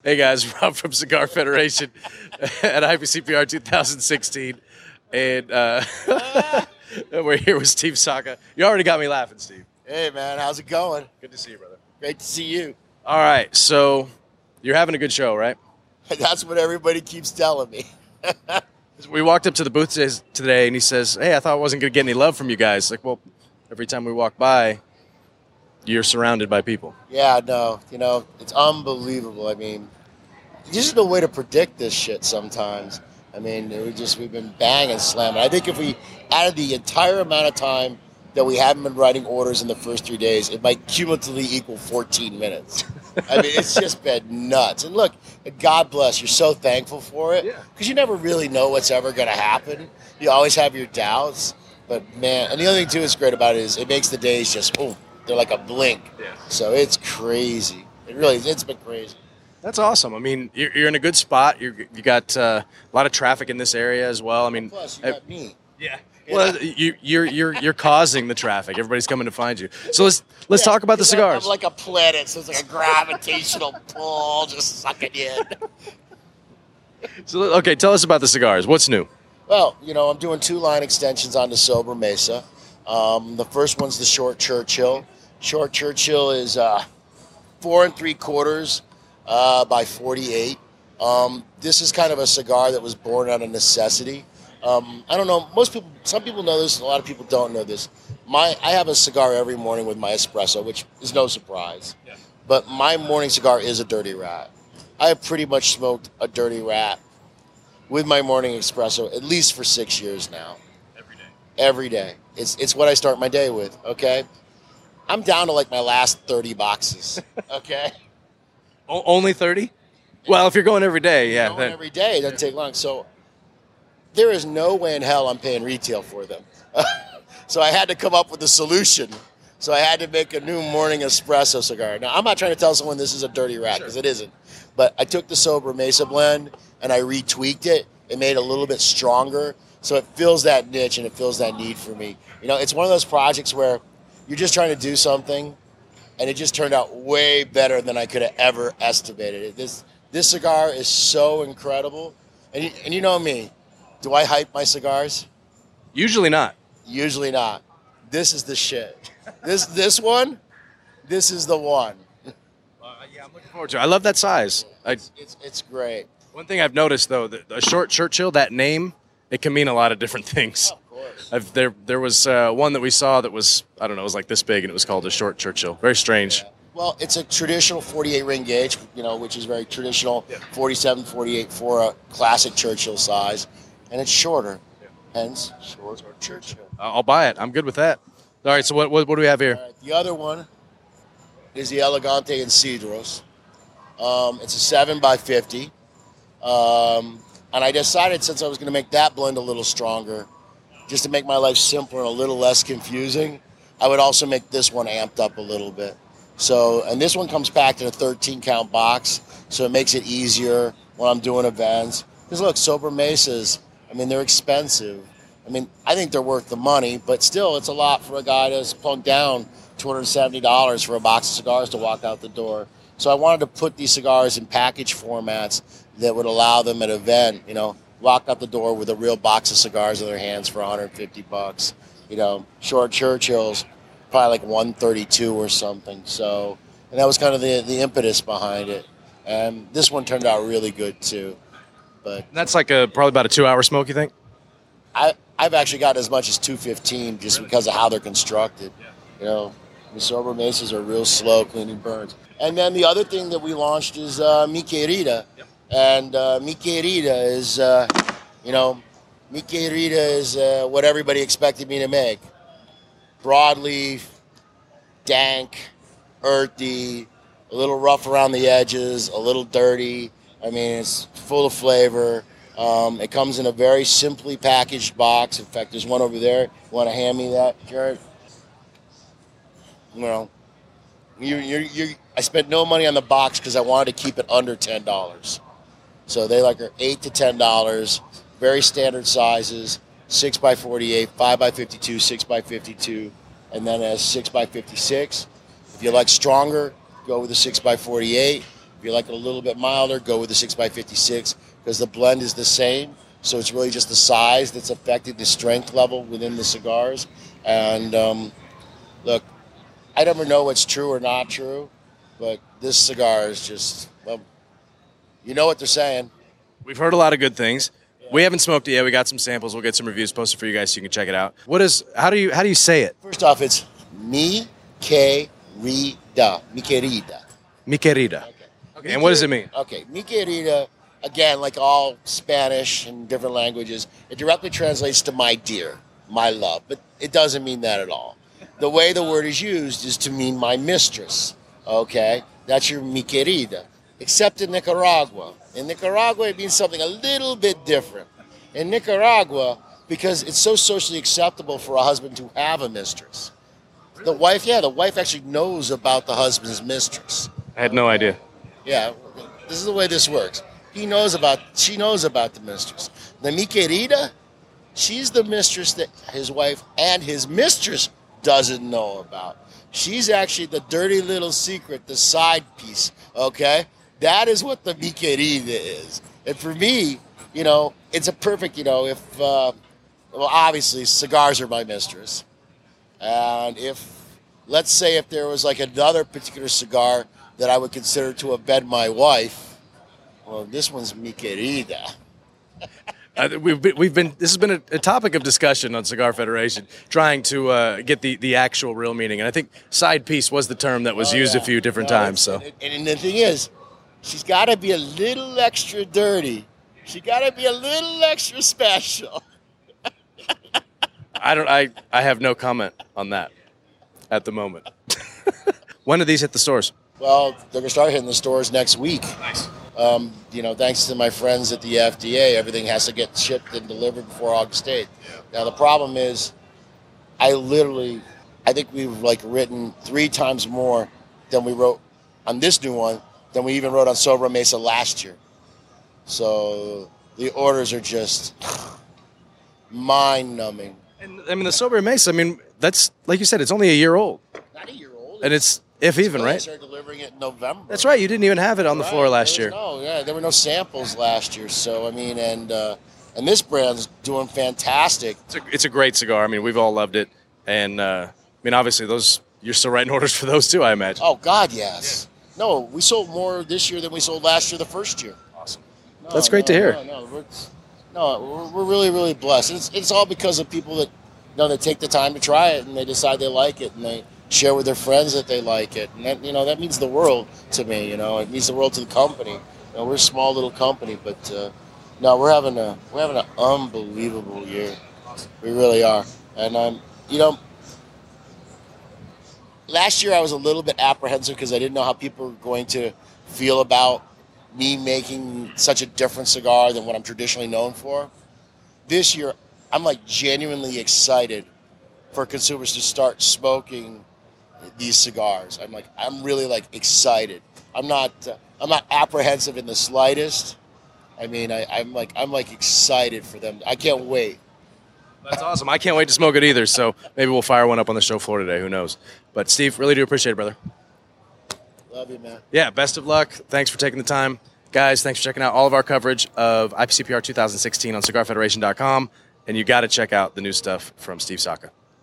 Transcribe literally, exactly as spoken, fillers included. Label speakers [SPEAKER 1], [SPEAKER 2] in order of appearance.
[SPEAKER 1] Hey guys, Rob from Cigar Federation at I P C P R two thousand sixteen, and uh, we're here with Steve Saka. You already got me laughing, Steve.
[SPEAKER 2] Hey man, how's it going?
[SPEAKER 1] Good to see you, brother.
[SPEAKER 2] Great to see you.
[SPEAKER 1] All right, so you're having a good show, right?
[SPEAKER 2] That's what everybody keeps telling me.
[SPEAKER 1] We walked up to the booth today, and he says, "Hey, I thought I wasn't going to get any love from you guys." Like, well, every time we walk by, you're surrounded by people.
[SPEAKER 2] Yeah, no, you know, it's unbelievable. I mean, there's just no way to predict this shit sometimes. I mean, we just we've been banging, slamming. I think if we added the entire amount of time that we haven't been writing orders in the first three days, it might cumulatively equal fourteen minutes. I mean, it's just been nuts. And look, God bless, you're so thankful for it because yeah. you never really know what's ever going to happen. You always have your doubts. But, man, and the other thing, too, is great about it is it makes the days just, oh, they're like a blink. Yeah. So it's crazy. It really is. It's been crazy.
[SPEAKER 1] That's awesome. I mean, you're, you're in a good spot. You're, you got uh, a lot of traffic in this area as well. I mean,
[SPEAKER 2] plus, you got
[SPEAKER 1] I,
[SPEAKER 2] me.
[SPEAKER 1] Yeah. Well, you, you're you're you're causing the traffic. Everybody's coming to find you. So let's let's
[SPEAKER 2] yeah,
[SPEAKER 1] talk about the cigars.
[SPEAKER 2] I'm like a planet, so it's like a gravitational pull, just sucking in.
[SPEAKER 1] So okay, tell us about the cigars. What's new?
[SPEAKER 2] Well, you know, I'm doing two line extensions on the Sober Mesa. Um, the first one's the Short Churchill. Short Churchill is uh, four and three quarters uh, by forty-eight. Um, this is kind of a cigar that was born out of necessity. Um, I don't know. Most people, some people know this. A lot of people don't know this. My, I have a cigar every morning with my espresso, which is no surprise. Yeah. But my morning cigar is a Dirty Rat. I have pretty much smoked a Dirty Rat with my morning espresso at least for six years now.
[SPEAKER 1] Every day.
[SPEAKER 2] Every day. It's it's what I start my day with. Okay. I'm down to like my last thirty boxes. Okay.
[SPEAKER 1] O- only thirty? Well, if you're going every day, yeah.
[SPEAKER 2] Going then, every day, it doesn't yeah. take long. So. There is no way in hell I'm paying retail for them. So I had to come up with a solution. So I had to make a new morning espresso cigar. Now, I'm not trying to tell someone this is a Dirty Rat, because sure. it isn't. But I took the Sober Mesa blend, and I retweaked it. It made it a little bit stronger. So it fills that niche, and it fills that need for me. You know, it's one of those projects where you're just trying to do something, and it just turned out way better than I could have ever estimated it. This, this cigar is so incredible. And you, and you know me. Do I hype my cigars?
[SPEAKER 1] Usually not.
[SPEAKER 2] Usually not. This is the shit. This this one, this is the one.
[SPEAKER 1] Uh, yeah, I'm looking forward to it. I love that size. I,
[SPEAKER 2] it's, it's it's great.
[SPEAKER 1] One thing I've noticed, though, that a Short Churchill, that name, it can mean a lot of different things.
[SPEAKER 2] Oh, of course.
[SPEAKER 1] I've, there there was uh, one that we saw that was, I don't know, it was like this big, and it was called a Short Churchill. Very strange.
[SPEAKER 2] Yeah. Well, it's a traditional forty-eight ring gauge, you know, which is very traditional, yeah. forty-seven, forty-eight for a classic Churchill size. And it's shorter, yeah. hence Short Churchill.
[SPEAKER 1] I'll buy it. I'm good with that. All right, so what what, what do we have here?
[SPEAKER 2] Right, the other one is the Elegante and Cedros. Um, it's a seven by fifty. Um, and I decided since I was going to make that blend a little stronger, just to make my life simpler and a little less confusing, I would also make this one amped up a little bit. So, and this one comes packed in a thirteen count box, so it makes it easier when I'm doing events. Because look, Sober Mesas, I mean, they're expensive. I mean, I think they're worth the money, but still, it's a lot for a guy to plunk down two hundred seventy dollars for a box of cigars to walk out the door. So I wanted to put these cigars in package formats that would allow them at an event, you know, walk out the door with a real box of cigars in their hands for one hundred fifty bucks. You know, Short Churchills, probably like one thirty-two or something. So, and that was kind of the, the impetus behind it. And this one turned out really good, too. But
[SPEAKER 1] that's like a probably about a two-hour smoke, you think?
[SPEAKER 2] I, I've actually got as much as two fifteen just really? because of how they're constructed. Yeah. You know, the Sober Mesas are real slow cleaning burns. And then the other thing that we launched is uh, Mi Querida. Yep. And uh, Mi Querida is, uh, you know, Mi Querida is uh, what everybody expected me to make. Broadleaf, dank, earthy, a little rough around the edges, a little dirty. I mean, it's full of flavor. Um, it comes in a very simply packaged box. In fact, there's one over there. You want to hand me that, Jared? Well, you, you, you, I spent no money on the box because I wanted to keep it under ten dollars. So they like are eight to ten dollars, very standard sizes, six by forty-eight, five by fifty-two, six by fifty-two, and then a six by fifty-six. If you like stronger, go with a six by forty-eight. If you like it a little bit milder, go with the six by fifty-six because the blend is the same. So it's really just the size that's affected the strength level within the cigars. And um, look, I never know what's true or not true, but this cigar is just, well, you know what they're saying.
[SPEAKER 1] We've heard a lot of good things. Yeah. We haven't smoked it yet. We got some samples. We'll get some reviews posted for you guys so you can check it out. What is? How do you how do you say it?
[SPEAKER 2] First off, it's mi querida. Mi querida.
[SPEAKER 1] Mi querida. Okay. Okay. And what does it mean?
[SPEAKER 2] Okay, mi querida. Again, like all Spanish and different languages, it directly translates to my dear, my love, but it doesn't mean that at all. The way the word is used is to mean my mistress, okay? That's your mi querida, except in Nicaragua. In Nicaragua, it means something a little bit different. In Nicaragua, because it's so socially acceptable for a husband to have a mistress. The wife, yeah, the wife actually knows about the husband's mistress.
[SPEAKER 1] I had no idea.
[SPEAKER 2] Yeah, this is the way this works. He knows about, she knows about the mistress. The mi querida, she's the mistress that his wife and his mistress doesn't know about. She's actually the dirty little secret, the side piece, okay? That is what the mi querida is. And for me, you know, it's a perfect, you know, if, uh, well, obviously, cigars are my mistress. And if, let's say if there was like another particular cigar that I would consider to have been my wife, well, this one's mi querida.
[SPEAKER 1] uh, we've been, we've been. This has been a, a topic of discussion on Cigar Federation, trying to uh, get the, the actual real meaning. And I think side piece was the term that was
[SPEAKER 2] oh,
[SPEAKER 1] used
[SPEAKER 2] yeah.
[SPEAKER 1] a few different
[SPEAKER 2] no,
[SPEAKER 1] times. So,
[SPEAKER 2] and, and the thing is, she's got to be a little extra dirty. She got to be a little extra special.
[SPEAKER 1] I don't. I I have no comment on that at the moment. When do these hit the stores?
[SPEAKER 2] Well, they're gonna start hitting the stores next week.
[SPEAKER 1] Nice.
[SPEAKER 2] Um, you know, thanks to my friends at the F D A, everything has to get shipped and delivered before August eighth. Now, the problem is, I literally, I think we've like written three times more than we wrote on this new one than we even wrote on Sobra Mesa last year. So the orders are just mind-numbing.
[SPEAKER 1] And I mean, the Sobra Mesa, I mean, that's, like you said, it's only a year old.
[SPEAKER 2] Not a year old.
[SPEAKER 1] And it's, if even, right?
[SPEAKER 2] They started delivering it in November.
[SPEAKER 1] That's right. You didn't even have it on the
[SPEAKER 2] Right.
[SPEAKER 1] floor last
[SPEAKER 2] There
[SPEAKER 1] year.
[SPEAKER 2] was No, yeah, there were no samples last year. So I mean, and uh, and this brand's doing fantastic.
[SPEAKER 1] It's a, it's a great cigar. I mean, we've all loved it. And, uh, I mean, obviously, those you're still writing orders for those, too, I imagine.
[SPEAKER 2] Oh, God, yes. Yeah. No, we sold more this year than we sold last year the first year.
[SPEAKER 1] Awesome.
[SPEAKER 2] No,
[SPEAKER 1] That's great
[SPEAKER 2] no,
[SPEAKER 1] to hear.
[SPEAKER 2] No, no, we're, no we're, we're really, really blessed. It's, it's all because of people that, you know, they take the time to try it and they decide they like it and they share with their friends that they like it. And, that, you know, that means the world to me, you know. It means the world to the company. You know, we're a small little company, but, uh, no, we're having a we're having an unbelievable year.
[SPEAKER 1] Awesome.
[SPEAKER 2] We really are. And, um, you know, last year I was a little bit apprehensive because I didn't know how people were going to feel about me making such a different cigar than what I'm traditionally known for. This year, I'm like genuinely excited for consumers to start smoking these cigars. I'm like, I'm really like excited. I'm not, uh, I'm not apprehensive in the slightest. I mean, I, I'm like, I'm like excited for them. I can't wait.
[SPEAKER 1] That's awesome. I can't wait to smoke it either. So maybe we'll fire one up on the show floor today. Who knows? But Steve, really do appreciate it, brother.
[SPEAKER 2] Love you, man.
[SPEAKER 1] Yeah, best of luck. Thanks for taking the time. Guys, thanks for checking out all of our coverage of I P C P R two thousand sixteen on cigar federation dot com. And you got to check out the new stuff from Steve Saka.